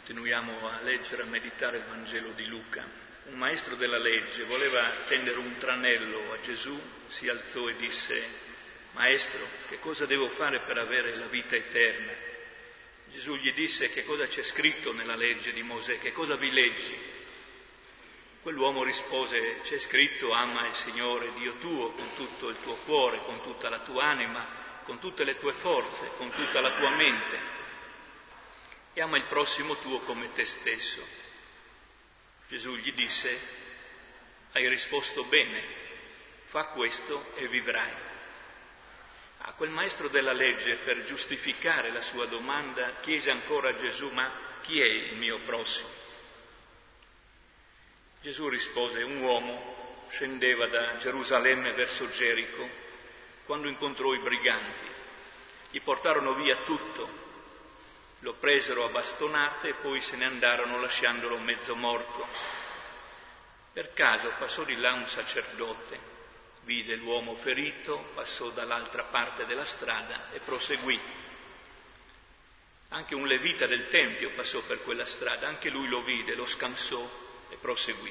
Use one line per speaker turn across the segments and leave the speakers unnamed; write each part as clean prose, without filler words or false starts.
Continuiamo a leggere e a meditare il Vangelo di Luca. Un maestro della legge voleva tendere un tranello a Gesù, si alzò e disse: «Maestro, che cosa devo fare per avere la vita eterna?» Gesù gli disse: «Che cosa c'è scritto nella legge di Mosè? Che cosa vi leggi?» Quell'uomo rispose: «C'è scritto: ama il Signore Dio tuo con tutto il tuo cuore, con tutta la tua anima, con tutte le tue forze, con tutta la tua mente, e ama il prossimo tuo come te stesso». Gesù gli disse: «Hai risposto bene, fa questo e vivrai». A quel maestro della legge, per giustificare la sua domanda, chiese ancora a Gesù: «Ma chi è il mio prossimo?» Gesù rispose: «Un uomo scendeva da Gerusalemme verso Gerico quando incontrò i briganti. Gli portarono via tutto, lo presero a bastonate e poi se ne andarono lasciandolo mezzo morto. Per caso passò di là un sacerdote, vide l'uomo ferito, passò dall'altra parte della strada e proseguì. Anche un levita del Tempio passò per quella strada, anche lui lo vide, lo scansò e proseguì.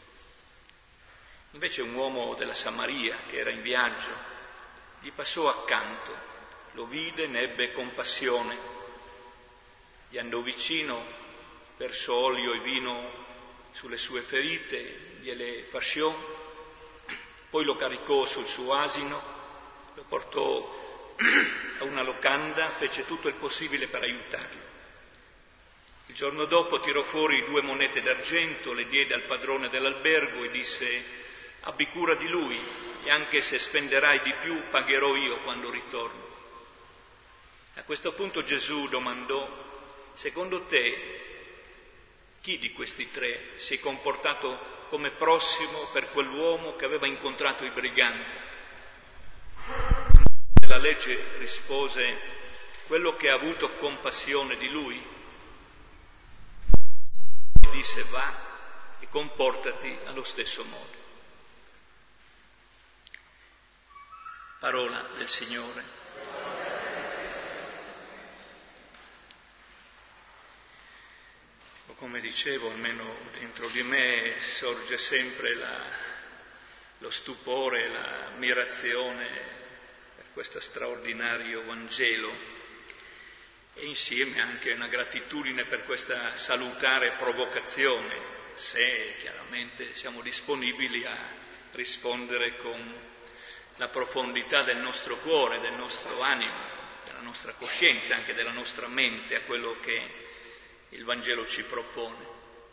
Invece un uomo della Samaria, che era in viaggio, gli passò accanto, lo vide, ne ebbe compassione. Gli andò vicino, versò olio e vino sulle sue ferite, gliele fasciò, poi lo caricò sul suo asino, lo portò a una locanda, fece tutto il possibile per aiutarlo. Il giorno dopo tirò fuori 2 monete d'argento, le diede al padrone dell'albergo e disse: «Abbi cura di lui, e anche se spenderai di più pagherò io quando ritorno». A questo punto Gesù domandò: «Secondo te, chi di questi 3 si è comportato come prossimo per quell'uomo che aveva incontrato i briganti?» La legge rispose: «Quello che ha avuto compassione di lui». E disse: «Va e comportati allo stesso modo». Parola del Signore. Come dicevo, almeno dentro di me sorge sempre lo stupore, l'ammirazione per questo straordinario Vangelo e insieme anche una gratitudine per questa salutare provocazione, se chiaramente siamo disponibili a rispondere con la profondità del nostro cuore, del nostro animo, della nostra coscienza, anche della nostra mente a quello che il Vangelo ci propone.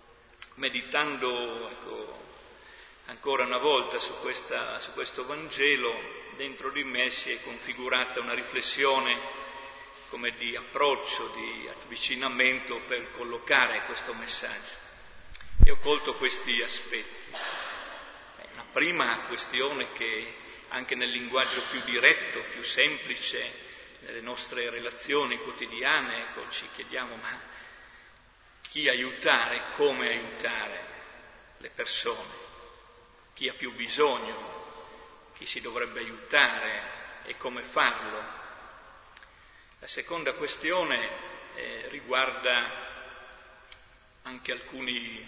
Meditando ancora una volta su questo Vangelo, dentro di me si è configurata una riflessione come di approccio, di avvicinamento per collocare questo messaggio. E ho colto questi aspetti. Una prima questione che anche nel linguaggio più diretto, più semplice, nelle nostre relazioni quotidiane, ci chiediamo: ma chi aiutare, come aiutare le persone, chi ha più bisogno, chi si dovrebbe aiutare e come farlo. La seconda questione riguarda anche alcuni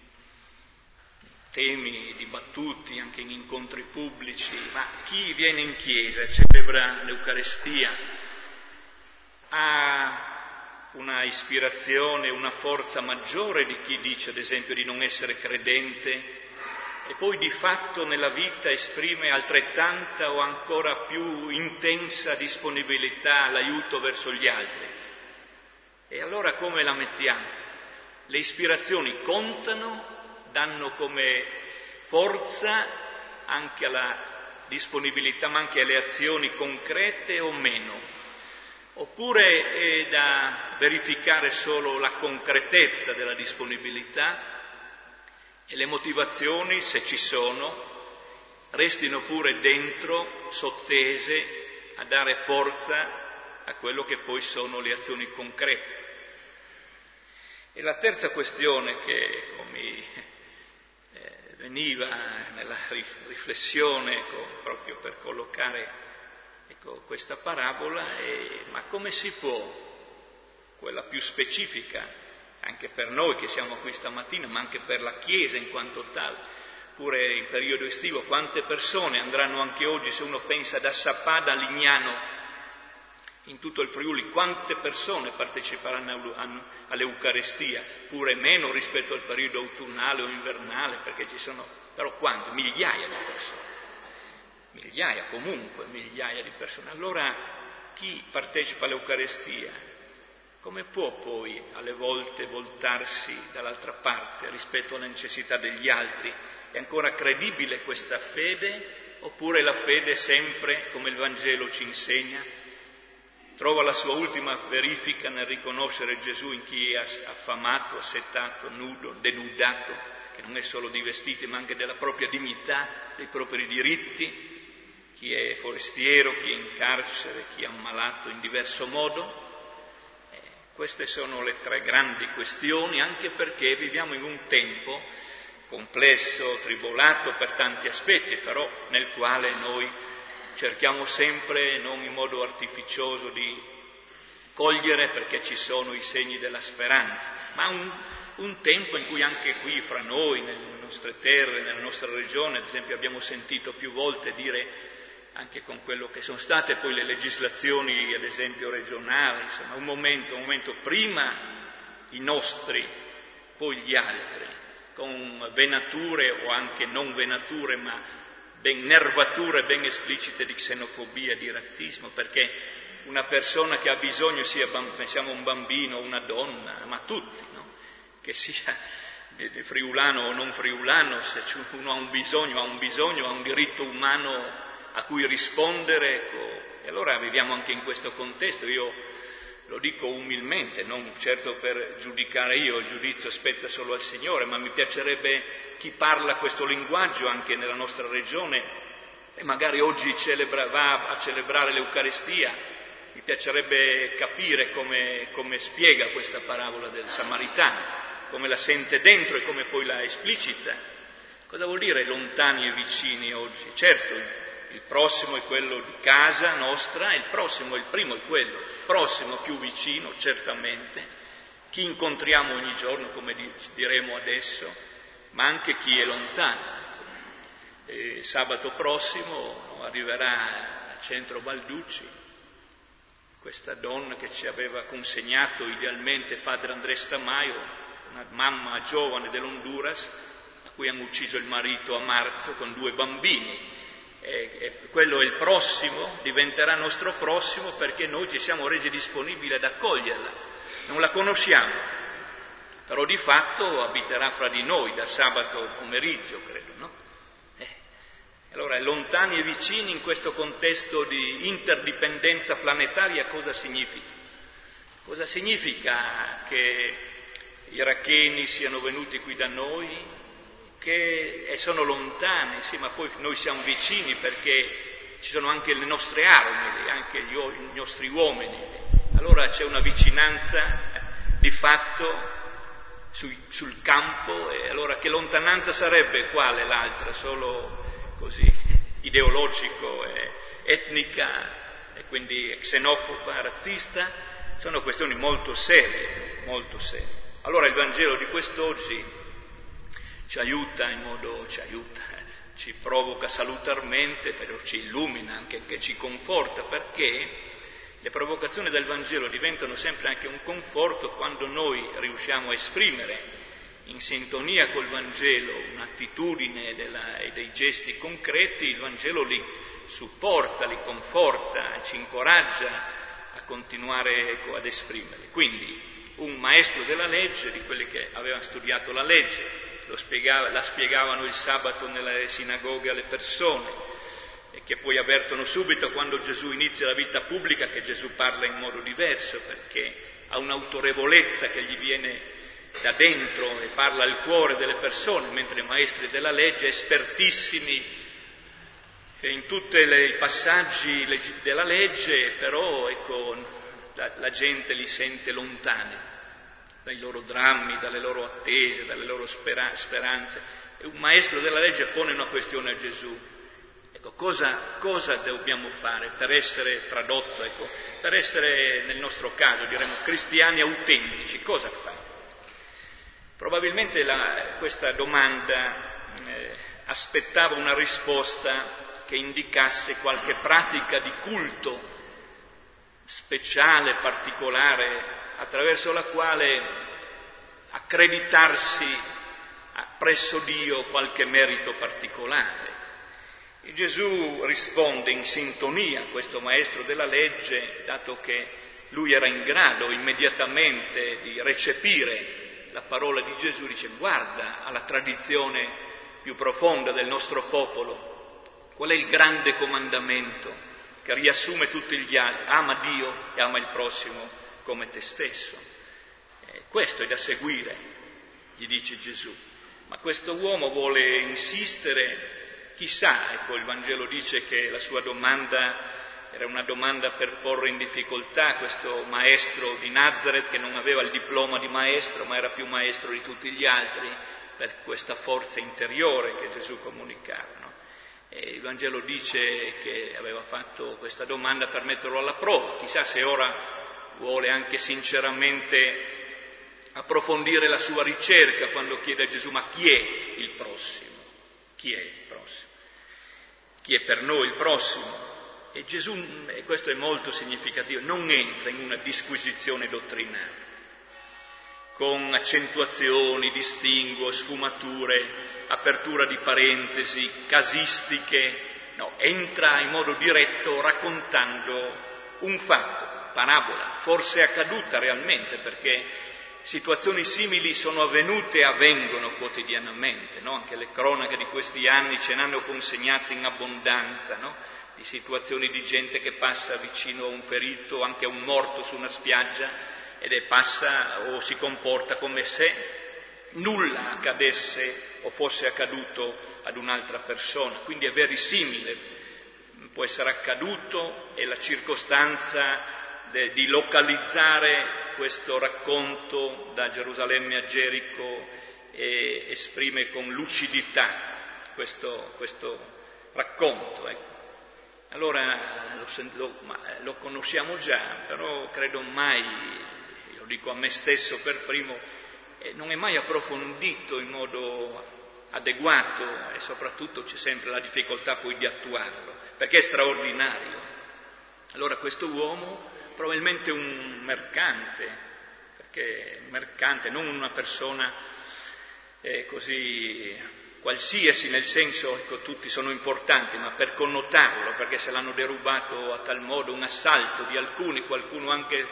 temi dibattuti anche in incontri pubblici, ma chi viene in chiesa e celebra l'Eucarestia ha una ispirazione, una forza maggiore di chi dice, ad esempio, di non essere credente e poi di fatto nella vita esprime altrettanta o ancora più intensa disponibilità all'aiuto verso gli altri. E allora come la mettiamo? Le ispirazioni contano, danno come forza anche alla disponibilità, ma anche alle azioni concrete o meno? Oppure è da verificare solo la concretezza della disponibilità e le motivazioni, se ci sono, restino pure dentro, sottese, a dare forza a quello che poi sono le azioni concrete. E la terza questione che mi veniva nella riflessione, proprio per collocare questa parabola, è: ma come si può, quella più specifica, anche per noi che siamo qui stamattina, ma anche per la Chiesa in quanto tale. Pure in periodo estivo, quante persone andranno anche oggi, se uno pensa da Sappada a Lignano, in tutto il Friuli, quante persone parteciperanno all'Eucarestia, pure meno rispetto al periodo autunnale o invernale, perché ci sono, però quante? Migliaia di persone, migliaia comunque, migliaia di persone. Allora chi partecipa all'Eucarestia, come può poi alle volte voltarsi dall'altra parte rispetto alle necessità degli altri? È ancora credibile questa fede? Oppure la fede sempre, come il Vangelo ci insegna, trova la sua ultima verifica nel riconoscere Gesù in chi è affamato, assetato, nudo, denudato, che non è solo di vestiti ma anche della propria dignità, dei propri diritti, chi è forestiero, chi è in carcere, chi è ammalato in diverso modo. Queste sono le tre grandi questioni, anche perché viviamo in un tempo complesso, tribolato per tanti aspetti, però nel quale noi cerchiamo sempre, non in modo artificioso, di cogliere, perché ci sono i segni della speranza, ma un tempo in cui anche qui fra noi, nelle nostre terre, nella nostra regione, ad esempio, abbiamo sentito più volte dire, anche con quello che sono state poi le legislazioni, ad esempio regionali, insomma, un momento prima i nostri, poi gli altri, con venature o anche non venature, ma nervature ben esplicite di xenofobia, di razzismo, perché una persona che ha bisogno, sia pensiamo un bambino, una donna, ma tutti, no? Che sia di friulano o non friulano, se uno ha un bisogno, ha un diritto umano a cui rispondere, ecco. E allora viviamo anche in questo contesto. Io lo dico umilmente, non certo per giudicare io, il giudizio spetta solo al Signore, ma mi piacerebbe chi parla questo linguaggio anche nella nostra regione e magari oggi va a celebrare l'Eucaristia, mi piacerebbe capire come spiega questa parabola del Samaritano, come la sente dentro e come poi la esplicita. Cosa vuol dire lontani e vicini oggi? Certo, il prossimo è quello di casa nostra, il primo è quello, prossimo più vicino, certamente, chi incontriamo ogni giorno, come diremo adesso, ma anche chi è lontano. Sabato prossimo arriverà a Centro Balducci questa donna che ci aveva consegnato idealmente padre Andrés Tamayo, una mamma giovane dell'Honduras, a cui hanno ucciso il marito a marzo con 2 bambini. Quello è il prossimo, diventerà nostro prossimo perché noi ci siamo resi disponibili ad accoglierla. Non la conosciamo, però di fatto abiterà fra di noi da sabato pomeriggio, credo, no? Allora, lontani e vicini in questo contesto di interdipendenza planetaria cosa significa? Cosa significa che gli iracheni siano venuti qui da noi, che sono lontani, sì, ma poi noi siamo vicini perché ci sono anche le nostre armi, anche i nostri uomini. Allora c'è una vicinanza di fatto sul campo, e allora che lontananza sarebbe quale l'altra? Solo così ideologico, etnica e quindi xenofoba, razzista? Sono questioni molto serie, molto serie. Allora il Vangelo di quest'oggi ci provoca salutarmente, però ci illumina anche, che ci conforta, perché le provocazioni del Vangelo diventano sempre anche un conforto quando noi riusciamo a esprimere in sintonia col Vangelo un'attitudine e dei gesti concreti. Il Vangelo li supporta, li conforta, ci incoraggia a continuare ad esprimerli. Quindi un maestro della legge, di quelli che avevano studiato la legge, la spiegavano il sabato nelle sinagoghe alle persone, e che poi avvertono subito quando Gesù inizia la vita pubblica che Gesù parla in modo diverso, perché ha un'autorevolezza che gli viene da dentro e parla al cuore delle persone, mentre i maestri della legge, espertissimi in tutti i passaggi della legge, però ecco, la gente li sente lontani dai loro drammi, dalle loro attese, dalle loro speranze. E un maestro della legge pone una questione a Gesù. Ecco, cosa dobbiamo fare per essere tradotto, ecco, per essere nel nostro caso, diremo, cristiani autentici, cosa fare? Probabilmente questa domanda aspettava una risposta che indicasse qualche pratica di culto speciale, particolare, attraverso la quale accreditarsi presso Dio qualche merito particolare. E Gesù risponde in sintonia a questo maestro della legge, dato che lui era in grado immediatamente di recepire la parola di Gesù, dice: guarda alla tradizione più profonda del nostro popolo, qual è il grande comandamento che riassume tutti gli altri? Ama Dio e ama il prossimo come te stesso. Questo è da seguire, gli dice Gesù. Ma questo uomo vuole insistere, chissà, ecco, il Vangelo dice che la sua domanda era una domanda per porre in difficoltà questo maestro di Nazaret, che non aveva il diploma di maestro, ma era più maestro di tutti gli altri, per questa forza interiore che Gesù comunicava, no? E il Vangelo dice che aveva fatto questa domanda per metterlo alla prova. Chissà se ora vuole anche sinceramente approfondire la sua ricerca quando chiede a Gesù: ma chi è il prossimo? Chi è il prossimo? Chi è per noi il prossimo? E Gesù, e questo è molto significativo, non entra in una disquisizione dottrinale, con accentuazioni, distinguo, sfumature, apertura di parentesi, casistiche, no, entra in modo diretto raccontando un fatto, parabola, forse accaduta realmente, perché situazioni simili sono avvenute e avvengono quotidianamente, no? Anche le cronache di questi anni ce ne hanno consegnate in abbondanza, no? Di situazioni di gente che passa vicino a un ferito, anche a un morto su una spiaggia, passa o si comporta come se nulla accadesse o fosse accaduto ad un'altra persona. Quindi è verisimile, può essere accaduto, e la circostanza di localizzare questo racconto da Gerusalemme a Gerico esprime con lucidità questo racconto, ecco. Allora lo conosciamo già, però credo mai, lo dico a me stesso per primo, non è mai approfondito in modo adeguato, e soprattutto c'è sempre la difficoltà poi di attuarlo, perché è straordinario. Allora questo uomo, probabilmente un mercante, perché mercante, non una persona così qualsiasi, nel senso, ecco, tutti sono importanti, ma per connotarlo, perché se l'hanno derubato a tal modo, un assalto di alcuni, qualcuno anche,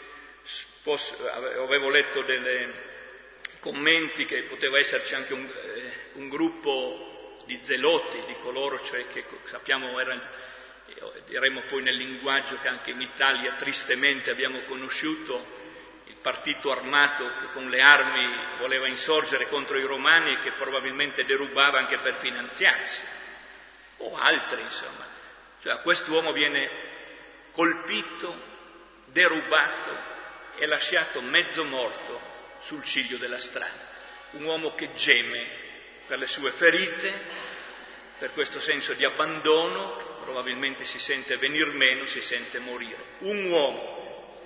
avevo letto dei commenti che poteva esserci anche un gruppo di zeloti, di coloro, cioè, che sappiamo diremo poi nel linguaggio che anche in Italia tristemente abbiamo conosciuto, il partito armato che con le armi voleva insorgere contro i romani e che probabilmente derubava anche per finanziarsi, o altri, insomma. Cioè quest'uomo viene colpito, derubato e lasciato mezzo morto sul ciglio della strada. Un uomo che geme per le sue ferite, per questo senso di abbandono, che probabilmente si sente venir meno, si sente morire. Un uomo.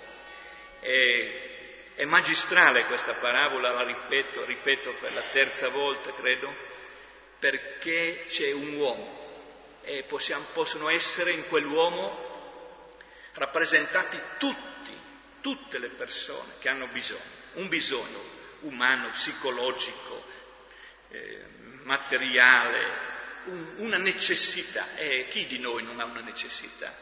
È magistrale questa parabola, la ripeto per la terza volta, credo, perché c'è un uomo e possono essere in quell'uomo rappresentati tutte le persone che hanno bisogno, un bisogno umano, psicologico, materiale, una necessità. Chi di noi non ha una necessità?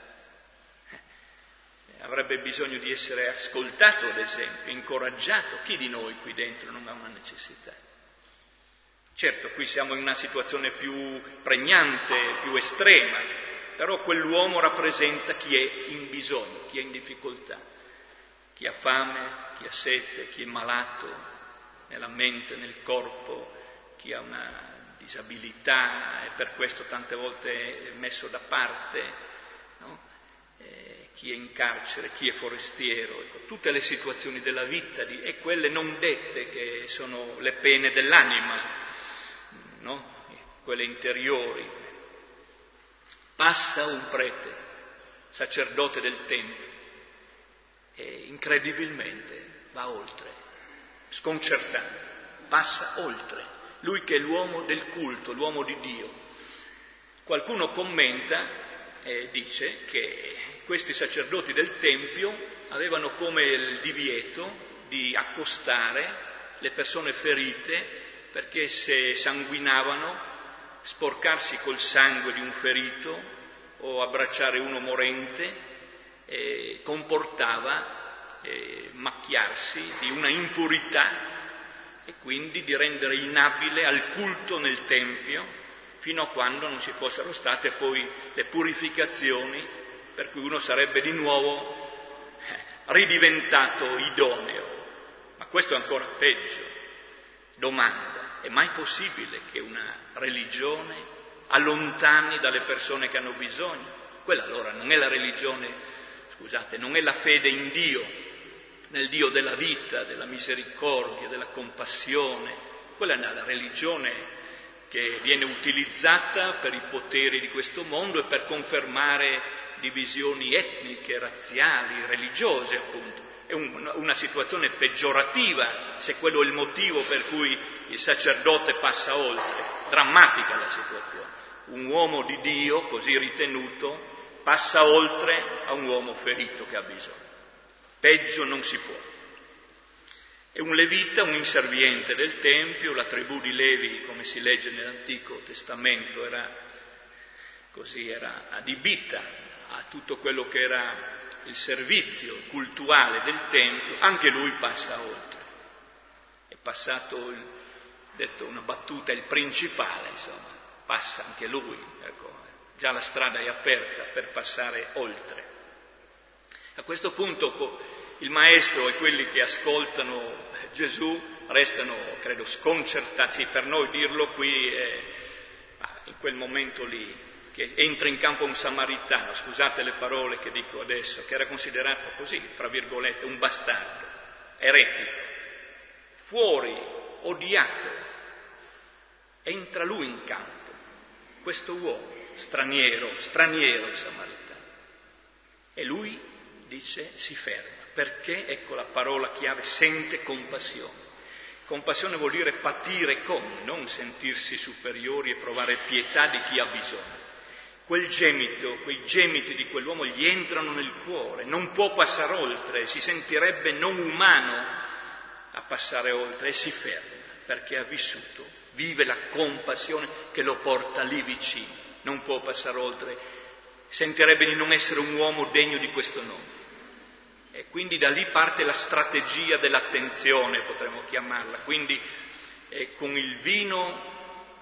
Avrebbe bisogno di essere ascoltato, ad esempio, incoraggiato. Chi di noi qui dentro non ha una necessità? Certo, qui siamo in una situazione più pregnante, più estrema, però quell'uomo rappresenta chi è in bisogno, chi è in difficoltà, chi ha fame, chi ha sete, chi è malato nella mente, nel corpo, chi ha una disabilità e per questo tante volte è messo da parte, no? Chi è in carcere, chi è forestiero, ecco, tutte le situazioni della vita e quelle non dette che sono le pene dell'anima, no? Quelle interiori. Passa un prete, sacerdote del Tempio, e incredibilmente va oltre, sconcertante. passa oltre, lui che è l'uomo del culto, l'uomo di Dio. Qualcuno commenta e dice che questi sacerdoti del Tempio avevano come il divieto di accostare le persone ferite, perché se sanguinavano, sporcarsi col sangue di un ferito o abbracciare uno morente comportava macchiarsi di una impurità e quindi di rendere inabile al culto nel Tempio, fino a quando non ci fossero state poi le purificazioni per cui uno sarebbe di nuovo ridiventato idoneo. Ma questo è ancora peggio. Domanda: è mai possibile che una religione allontani dalle persone che hanno bisogno? Quella allora non è la religione, non è la fede in Dio, nel Dio della vita, della misericordia, della compassione. Quella è la religione che viene utilizzata per i poteri di questo mondo e per confermare divisioni etniche, razziali, religiose, appunto. È una situazione peggiorativa, se quello è il motivo per cui il sacerdote passa oltre. Drammatica la situazione. Un uomo di Dio, così ritenuto, passa oltre a un uomo ferito che ha bisogno. Peggio non si può. E un levita, un inserviente del Tempio, la tribù di Levi, come si legge nell'Antico Testamento, era adibita a tutto quello che era il servizio cultuale del Tempio, anche lui passa oltre. È passato, detto una battuta, il principale, insomma, passa anche lui, ecco, già la strada è aperta per passare oltre. A questo punto il maestro e quelli che ascoltano Gesù restano, credo, sconcertati. Per noi dirlo qui in quel momento lì, che entra in campo un samaritano, scusate le parole che dico adesso, che era considerato così, fra virgolette, un bastardo, eretico, fuori, odiato, entra lui in campo, questo uomo, straniero il samaritano, e lui dice, si ferma. Perché, ecco la parola chiave, sente compassione. Compassione vuol dire patire con, non sentirsi superiori e provare pietà di chi ha bisogno. Quei gemiti di quell'uomo gli entrano nel cuore, non può passare oltre, si sentirebbe non umano a passare oltre e si ferma, perché ha vissuto, vive la compassione che lo porta lì vicino, non può passare oltre, sentirebbe di non essere un uomo degno di questo nome. E quindi da lì parte la strategia dell'attenzione, potremmo chiamarla. Quindi con il vino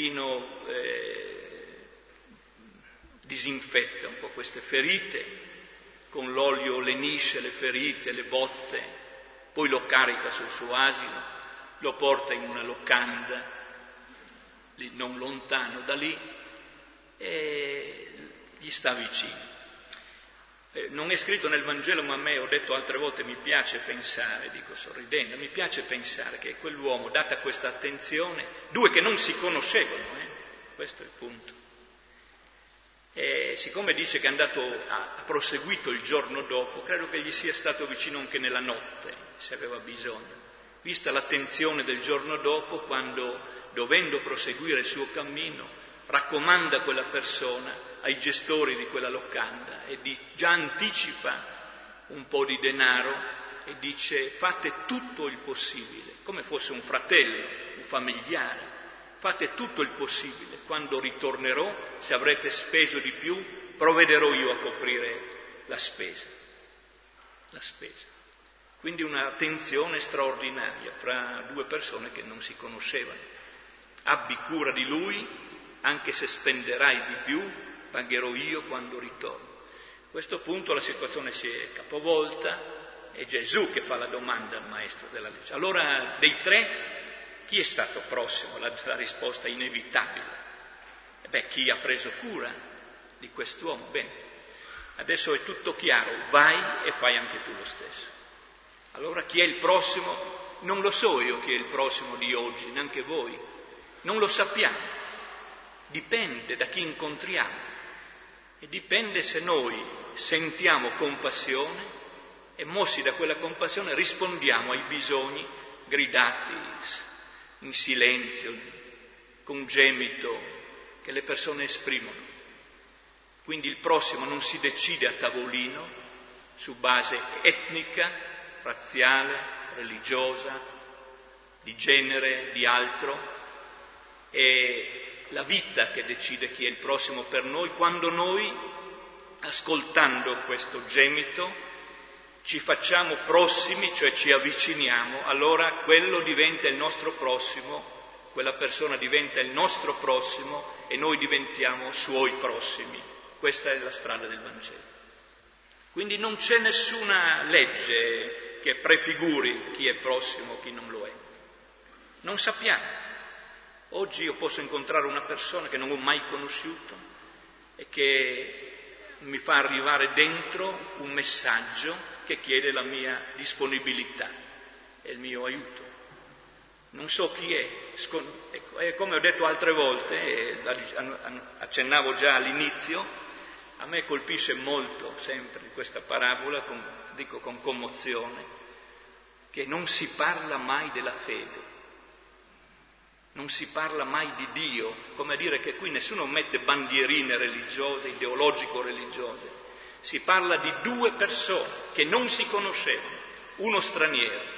disinfetta un po' queste ferite, con l'olio lenisce le ferite, le botte, poi lo carica sul suo asino, lo porta in una locanda, lì non lontano da lì, e gli sta vicino. Non è scritto nel Vangelo, ma a me, ho detto altre volte, mi piace pensare, dico sorridendo, mi piace pensare che quell'uomo, data questa attenzione, due che non si conoscevano, questo è il punto, e siccome dice che è andato, ha proseguito il giorno dopo, credo che gli sia stato vicino anche nella notte, se aveva bisogno, vista l'attenzione del giorno dopo, quando, dovendo proseguire il suo cammino, raccomanda quella persona ai gestori di quella locanda e già anticipa un po' di denaro e dice: fate tutto il possibile, come fosse un fratello, un familiare, fate tutto il possibile, quando ritornerò, se avrete speso di più, provvederò io a coprire la spesa. Quindi un'attenzione straordinaria fra due persone che non si conoscevano. Abbi cura di lui, anche se spenderai di più, pagherò io quando ritorno. A questo punto la situazione si è capovolta, è Gesù che fa la domanda al maestro della legge. Allora, dei tre, chi è stato prossimo? La risposta è inevitabile. Chi ha preso cura di quest'uomo? Bene, adesso è tutto chiaro, vai e fai anche tu lo stesso. Allora chi è il prossimo? Non lo so io chi è il prossimo di oggi, neanche voi, non lo sappiamo. Dipende da chi incontriamo e dipende se noi sentiamo compassione e mossi da quella compassione rispondiamo ai bisogni gridati in silenzio, con gemito che le persone esprimono. Quindi il prossimo non si decide a tavolino su base etnica, razziale, religiosa, di genere, di altro. È la vita che decide chi è il prossimo per noi, quando noi, ascoltando questo gemito, ci facciamo prossimi, cioè ci avviciniamo, allora quello diventa il nostro prossimo, quella persona diventa il nostro prossimo e noi diventiamo suoi prossimi. Questa è la strada del Vangelo. Quindi non c'è nessuna legge che prefiguri chi è prossimo o chi non lo è. Non sappiamo. Oggi io posso incontrare una persona che non ho mai conosciuto e che mi fa arrivare dentro un messaggio che chiede la mia disponibilità e il mio aiuto. Non so chi è, e come ho detto altre volte, e accennavo già all'inizio, a me colpisce molto sempre di questa parabola, dico con commozione, che non si parla mai della fede, non si parla mai di Dio, come a dire che qui nessuno mette bandierine religiose, ideologico-religiose, si parla di due persone che non si conoscevano, uno straniero,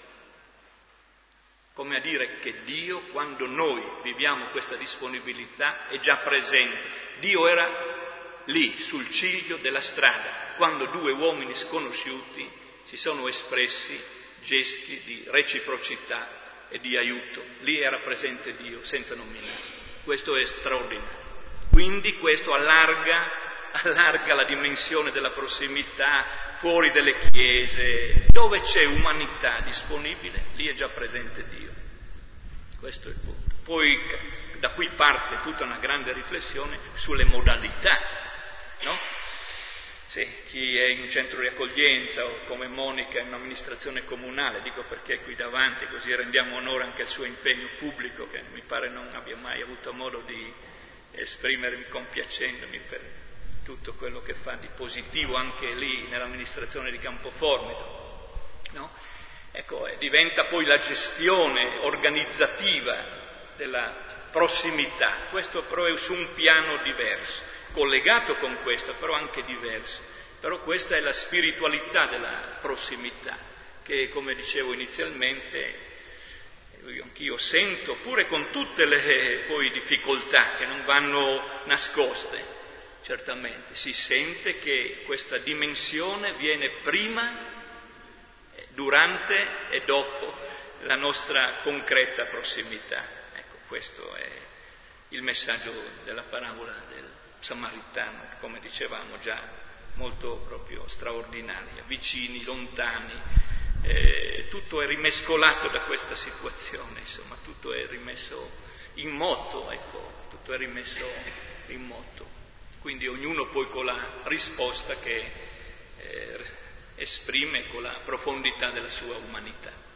come a dire che Dio, quando noi viviamo questa disponibilità, è già presente. Dio era lì, sul ciglio della strada, quando due uomini sconosciuti si sono espressi gesti di reciprocità e di aiuto. Lì era presente Dio, senza nominare. Questo è straordinario. Quindi questo allarga la dimensione della prossimità fuori dalle chiese, dove c'è umanità disponibile, lì è già presente Dio. Questo è il punto. Poi da qui parte tutta una grande riflessione sulle modalità, no? Sì, chi è in un centro di accoglienza o come Monica in un'amministrazione comunale, dico perché è qui davanti, così rendiamo onore anche al suo impegno pubblico, che mi pare non abbia mai avuto modo di esprimermi compiacendomi per tutto quello che fa di positivo anche lì nell'amministrazione di Campoformido, no? Ecco, diventa poi la gestione organizzativa della prossimità, questo però è su un piano diverso, collegato con questo, però anche diverso. Però questa è la spiritualità della prossimità, che come dicevo inizialmente, anch'io sento, pure con tutte le poi difficoltà che non vanno nascoste, certamente si sente che questa dimensione viene prima, durante e dopo la nostra concreta prossimità. Ecco, questo è il messaggio della parabola del Samaritano, come dicevamo già, molto proprio straordinaria, vicini, lontani, tutto è rimescolato da questa situazione, insomma, tutto è rimesso in moto, ecco, tutto è rimesso in moto. Quindi ognuno poi con la risposta che esprime con la profondità della sua umanità.